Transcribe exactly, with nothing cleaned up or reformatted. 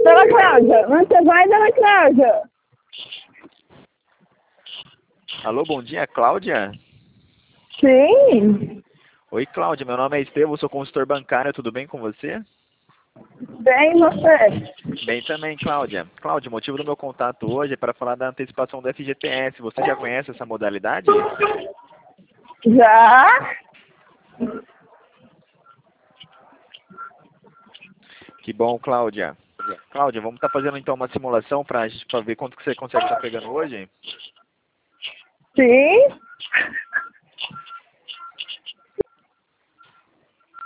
dona Cláudia? Onde você vai, dona Cláudia? Alô, bom dia, Cláudia? Sim. Oi, Cláudia, meu nome é Estevão, sou consultor bancário, tudo bem com você? Bem, você? Bem também, Cláudia. Cláudia, o motivo do meu contato hoje é para falar da antecipação do F G T S. Você já conhece essa modalidade? Já? Que bom, Cláudia. Cláudia, vamos estar fazendo então uma simulação para ver quanto que você consegue estar pegando hoje? Sim.